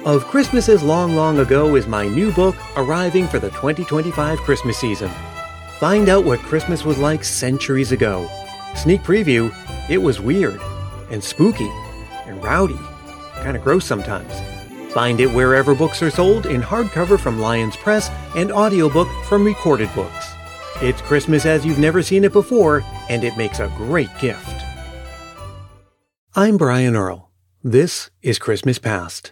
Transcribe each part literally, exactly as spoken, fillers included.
Of Christmases Long, Long Ago is my new book arriving for the twenty twenty-five Christmas season. Find out what Christmas was like centuries ago. Sneak preview, it was weird and spooky and rowdy, kind of gross sometimes. Find it wherever books are sold in hardcover from Lyons Press and audiobook from Recorded Books. It's Christmas as you've never seen it before, and it makes a great gift. I'm Brian Earl. This is Christmas Past.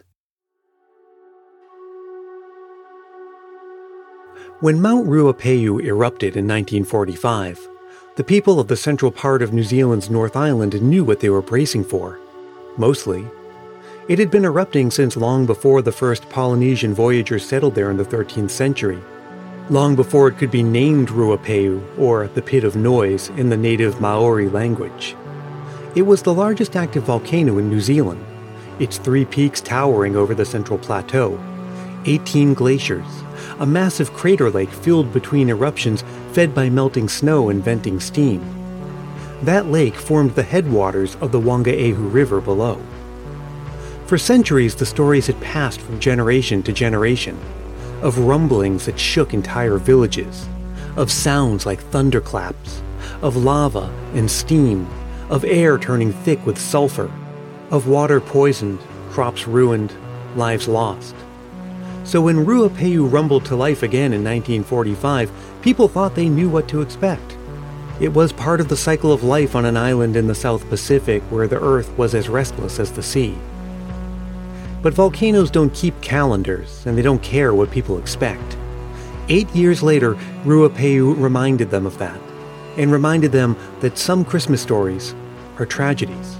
When Mount Ruapehu erupted in nineteen forty-five, the people of the central part of New Zealand's North Island knew what they were bracing for. Mostly. It had been erupting since long before the first Polynesian voyagers settled there in the thirteenth century. Long before it could be named Ruapehu, or the Pit of Noise in the native Maori language. It was the largest active volcano in New Zealand, its three peaks towering over the central plateau, eighteen glaciers, a massive crater lake filled between eruptions fed by melting snow and venting steam. That lake formed the headwaters of the Wangaehu River below. For centuries, the stories had passed from generation to generation, of rumblings that shook entire villages, of sounds like thunderclaps, of lava and steam, of air turning thick with sulfur, of water poisoned, crops ruined, lives lost. So when Ruapehu rumbled to life again in nineteen forty-five, people thought they knew what to expect. It was part of the cycle of life on an island in the South Pacific where the earth was as restless as the sea. But volcanoes don't keep calendars, and they don't care what people expect. Eight years later, Ruapehu reminded them of that, and reminded them that some Christmas stories are tragedies.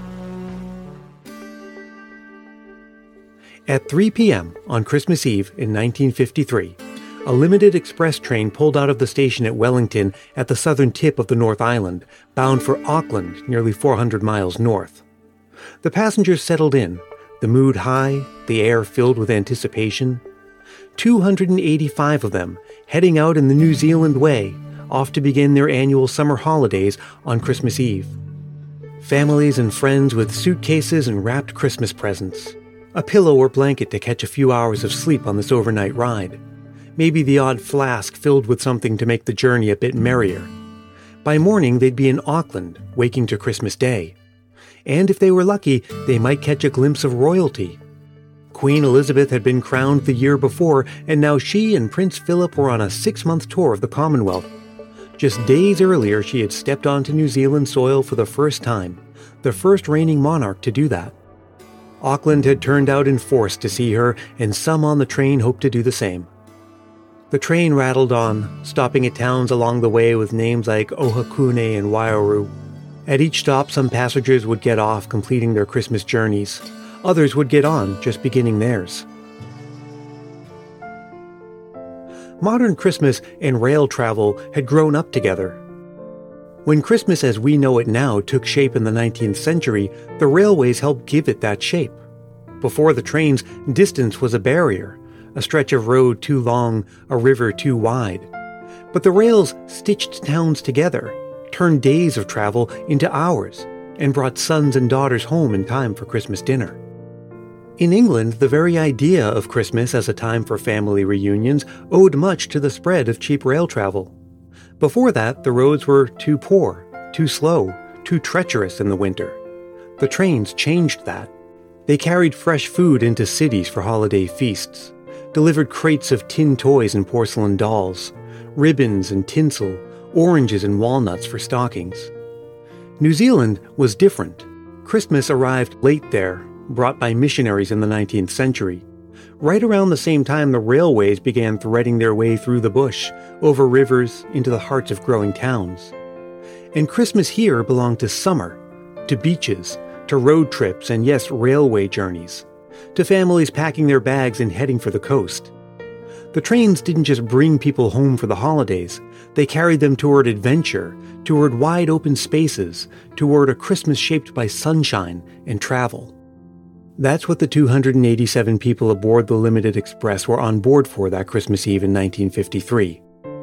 At three p.m. on Christmas Eve in nineteen fifty-three, a limited express train pulled out of the station at Wellington at the southern tip of the North Island, bound for Auckland, nearly four hundred miles north. The passengers settled in, the mood high, the air filled with anticipation. two hundred eighty-five of them heading out in the New Zealand way, off to begin their annual summer holidays on Christmas Eve. Families and friends with suitcases and wrapped Christmas presents. A pillow or blanket to catch a few hours of sleep on this overnight ride. Maybe the odd flask filled with something to make the journey a bit merrier. By morning, they'd be in Auckland, waking to Christmas Day. And if they were lucky, they might catch a glimpse of royalty. Queen Elizabeth had been crowned the year before, and now she and Prince Philip were on a six-month tour of the Commonwealth. Just days earlier, she had stepped onto New Zealand soil for the first time, the first reigning monarch to do that. Auckland had turned out in force to see her, and some on the train hoped to do the same. The train rattled on, stopping at towns along the way with names like Ohakune and Waiaru. At each stop, some passengers would get off, completing their Christmas journeys. Others would get on, just beginning theirs. Modern Christmas and rail travel had grown up together. When Christmas as we know it now took shape in the nineteenth century, the railways helped give it that shape. Before the trains, distance was a barrier, a stretch of road too long, a river too wide. But the rails stitched towns together, turned days of travel into hours, and brought sons and daughters home in time for Christmas dinner. In England, the very idea of Christmas as a time for family reunions owed much to the spread of cheap rail travel. Before that, the roads were too poor, too slow, too treacherous in the winter. The trains changed that. They carried fresh food into cities for holiday feasts, delivered crates of tin toys and porcelain dolls, ribbons and tinsel, oranges and walnuts for stockings. New Zealand was different. Christmas arrived late there, brought by missionaries in the nineteenth century. Right around the same time the railways began threading their way through the bush, over rivers, into the hearts of growing towns. And Christmas here belonged to summer, to beaches, to road trips and yes, railway journeys, to families packing their bags and heading for the coast. The trains didn't just bring people home for the holidays, they carried them toward adventure, toward wide open spaces, toward a Christmas shaped by sunshine and travel. That's what the two hundred eighty-seven people aboard the Limited Express were on board for that Christmas Eve in nineteen fifty-three.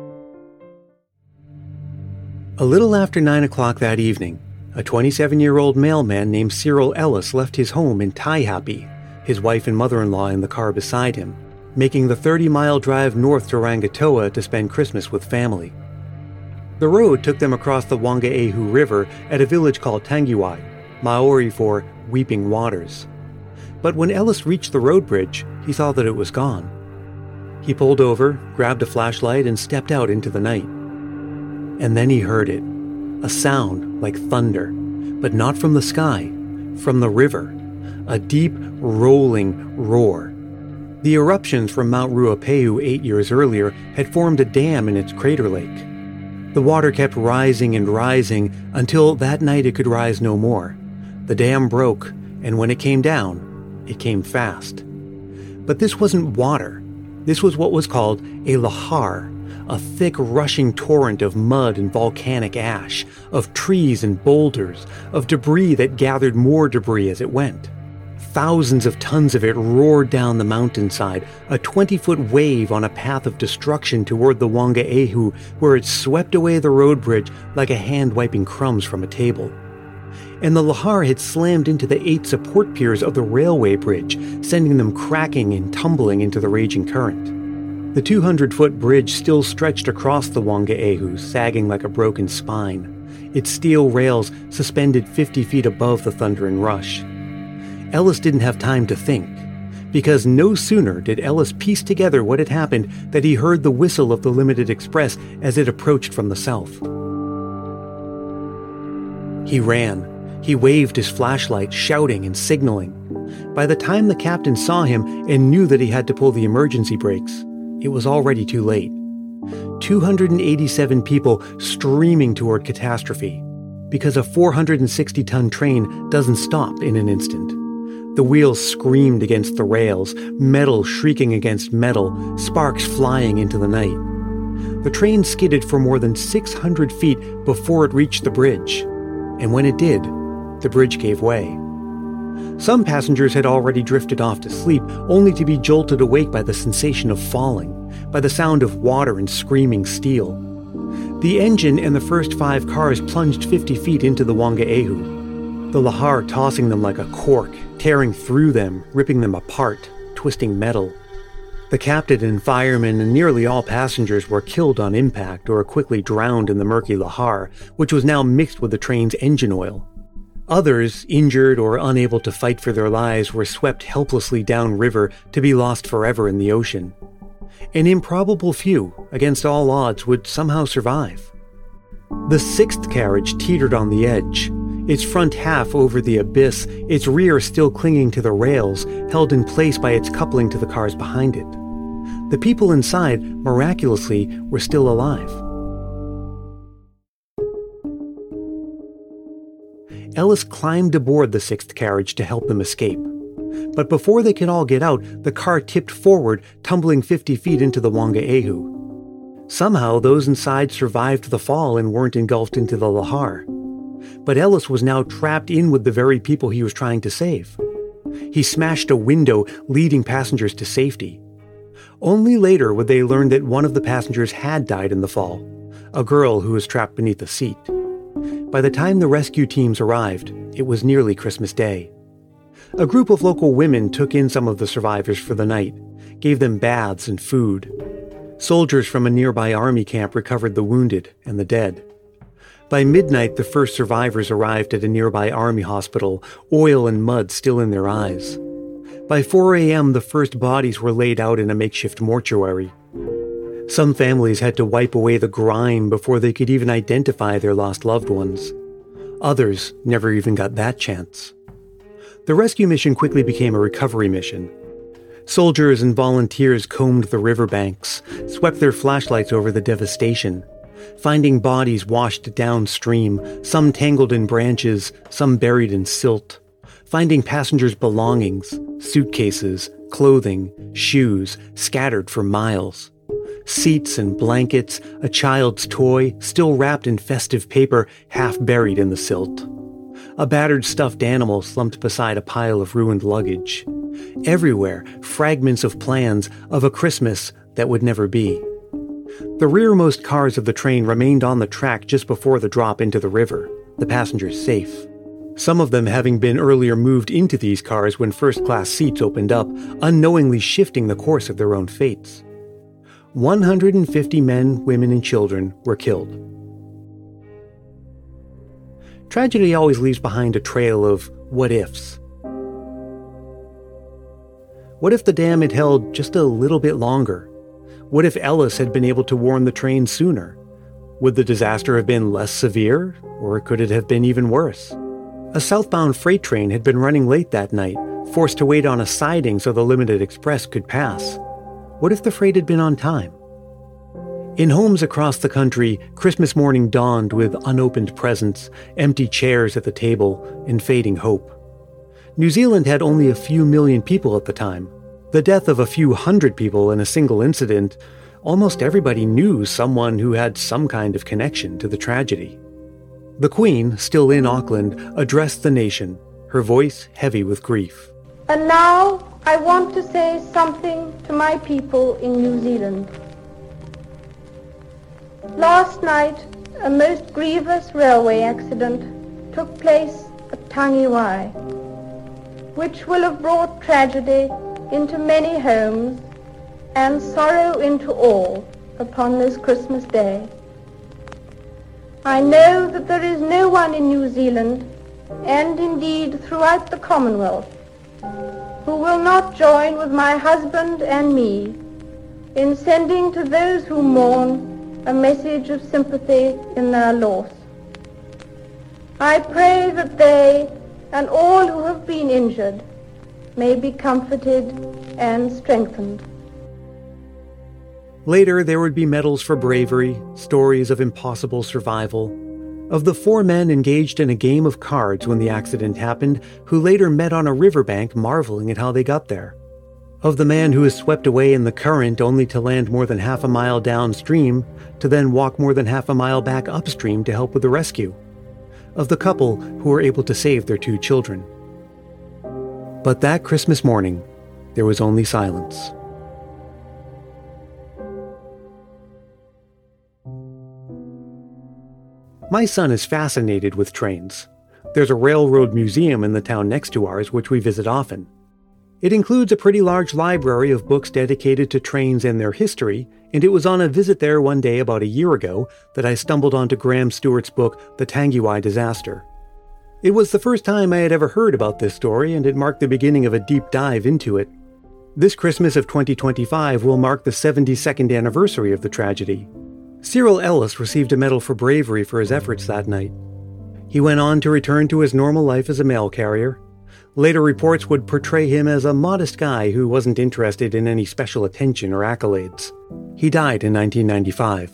A little after nine o'clock that evening, a twenty-seven-year-old mailman named Cyril Ellis left his home in Taihape, his wife and mother-in-law in the car beside him, making the thirty-mile drive north to Rangitoa to spend Christmas with family. The road took them across the Wangaehu River at a village called Tangiwai, Maori for Weeping Waters. But when Ellis reached the road bridge, he saw that it was gone. He pulled over, grabbed a flashlight, and stepped out into the night. And then he heard it, a sound like thunder, but not from the sky, from the river, a deep, rolling roar. The eruptions from Mount Ruapehu eight years earlier had formed a dam in its crater lake. The water kept rising and rising until that night it could rise no more. The dam broke, and when it came down, it came fast. But this wasn't water. This was what was called a lahar, a thick rushing torrent of mud and volcanic ash, of trees and boulders, of debris that gathered more debris as it went. Thousands of tons of it roared down the mountainside, a twenty-foot wave on a path of destruction toward the Wangaehu, where it swept away the road bridge like a hand wiping crumbs from a table. And the lahar had slammed into the eight support piers of the railway bridge, sending them cracking and tumbling into the raging current. The two hundred foot bridge still stretched across the Wangaehu, sagging like a broken spine, its steel rails suspended fifty feet above the thundering rush. Ellis didn't have time to think, because no sooner did Ellis piece together what had happened that he heard the whistle of the Limited Express as it approached from the south. He ran. He waved his flashlight, shouting and signaling. By the time the captain saw him and knew that he had to pull the emergency brakes, it was already too late. two hundred eighty-seven people streaming toward catastrophe, because a four hundred sixty ton train doesn't stop in an instant. The wheels screamed against the rails, metal shrieking against metal, sparks flying into the night. The train skidded for more than six hundred feet before it reached the bridge, and when it did, the bridge gave way. Some passengers had already drifted off to sleep, only to be jolted awake by the sensation of falling, by the sound of water and screaming steel. The engine and the first five cars plunged fifty feet into the Wangaehu, the lahar tossing them like a cork, tearing through them, ripping them apart, twisting metal. The captain and firemen and nearly all passengers were killed on impact or quickly drowned in the murky lahar, which was now mixed with the train's engine oil. Others, injured or unable to fight for their lives, were swept helplessly downriver to be lost forever in the ocean. An improbable few, against all odds, would somehow survive. The sixth carriage teetered on the edge, its front half over the abyss, its rear still clinging to the rails, held in place by its coupling to the cars behind it. The people inside, miraculously, were still alive. Ellis climbed aboard the sixth carriage to help them escape. But before they could all get out, the car tipped forward, tumbling fifty feet into the Wangaehu. Somehow, those inside survived the fall and weren't engulfed into the lahar. But Ellis was now trapped in with the very people he was trying to save. He smashed a window, leading passengers to safety. Only later would they learn that one of the passengers had died in the fall, a girl who was trapped beneath a seat. By the time the rescue teams arrived, it was nearly Christmas Day. A group of local women took in some of the survivors for the night, gave them baths and food. Soldiers from a nearby army camp recovered the wounded and the dead. By midnight, the first survivors arrived at a nearby army hospital, oil and mud still in their eyes. By four a.m., the first bodies were laid out in a makeshift mortuary. Some families had to wipe away the grime before they could even identify their lost loved ones. Others never even got that chance. The rescue mission quickly became a recovery mission. Soldiers and volunteers combed the riverbanks, swept their flashlights over the devastation, finding bodies washed downstream, some tangled in branches, some buried in silt, finding passengers' belongings, suitcases, clothing, shoes, scattered for miles. Seats and blankets, a child's toy, still wrapped in festive paper, half buried in the silt. A battered stuffed animal slumped beside a pile of ruined luggage. Everywhere, fragments of plans of a Christmas that would never be. The rearmost cars of the train remained on the track just before the drop into the river, the passengers safe. some of them having been earlier moved into these cars when first-class seats opened up, unknowingly shifting the course of their own fates. one hundred fifty men, women, and children were killed. Tragedy always leaves behind a trail of what-ifs. What if the dam had held just a little bit longer? What if Ellis had been able to warn the train sooner? Would the disaster have been less severe, or could it have been even worse? A southbound freight train had been running late that night, forced to wait on a siding so the limited express could pass. What if the freight had been on time? In homes across the country, Christmas morning dawned with unopened presents, empty chairs at the table, and fading hope. New Zealand had only a few million people at the time. The death of a few hundred people in a single incident, almost everybody knew someone who had some kind of connection to the tragedy. The Queen, still in Auckland, addressed the nation, her voice heavy with grief. And now I want to say something to my people in New Zealand. Last night, a most grievous railway accident took place at Tangiwai, which will have brought tragedy into many homes and sorrow into all upon this Christmas Day. I know that there is no one in New Zealand, and indeed throughout the Commonwealth, who will not join with my husband and me in sending to those who mourn a message of sympathy in their loss. I pray that they and all who have been injured may be comforted and strengthened. Later, there would be medals for bravery, stories of impossible survival, of the four men engaged in a game of cards when the accident happened, who later met on a riverbank marveling at how they got there, of the man who was swept away in the current only to land more than half a mile downstream, to then walk more than half a mile back upstream to help with the rescue, of the couple who were able to save their two children. But that Christmas morning, there was only silence. My son is fascinated with trains. There's a railroad museum in the town next to ours, which we visit often. It includes a pretty large library of books dedicated to trains and their history, and it was on a visit there one day about a year ago that I stumbled onto Graham Stewart's book, The Tangiwai Disaster. It was the first time I had ever heard about this story, and it marked the beginning of a deep dive into it. This Christmas of twenty twenty-five will mark the seventy-second anniversary of the tragedy. Cyril Ellis received a medal for bravery for his efforts that night. He went on to return to his normal life as a mail carrier. Later reports would portray him as a modest guy who wasn't interested in any special attention or accolades. He died in nineteen ninety-five.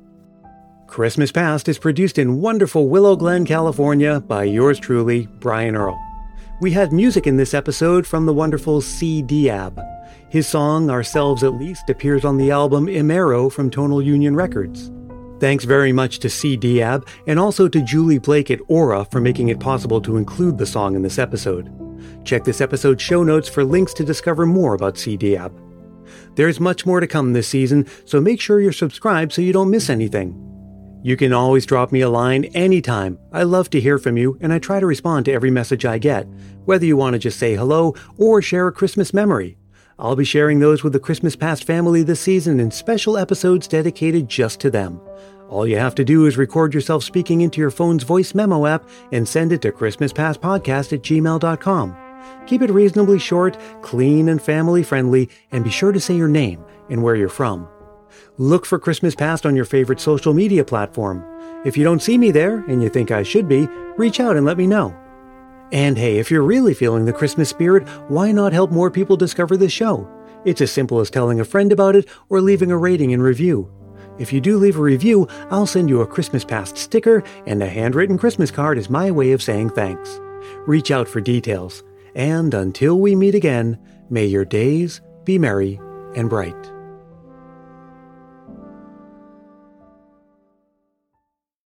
Christmas Past is produced in wonderful Willow Glen, California by yours truly, Brian Earl. We had music in this episode from the wonderful C. Diab. His song, Ourselves at Least, appears on the album Imero from Tonal Union Records. Thanks very much to C. Diab and also to Julie Blake at Aura for making it possible to include the song in this episode. Check this episode's show notes for links to discover more about C. Diab. There's much more to come this season, so make sure you're subscribed so you don't miss anything. You can always drop me a line anytime. I love to hear from you, and I try to respond to every message I get, whether you want to just say hello or share a Christmas memory. I'll be sharing those with the Christmas Past family this season in special episodes dedicated just to them. All you have to do is record yourself speaking into your phone's voice memo app and send it to christmaspastpodcast at gmail dot com. Keep it reasonably short, clean, and family-friendly, and be sure to say your name and where you're from. Look for Christmas Past on your favorite social media platform. If you don't see me there, and you think I should be, reach out and let me know. And hey, if you're really feeling the Christmas spirit, why not help more people discover this show? It's as simple as telling a friend about it or leaving a rating and review. If you do leave a review, I'll send you a Christmas Past sticker, and a handwritten Christmas card is my way of saying thanks. Reach out for details. And until we meet again, may your days be merry and bright.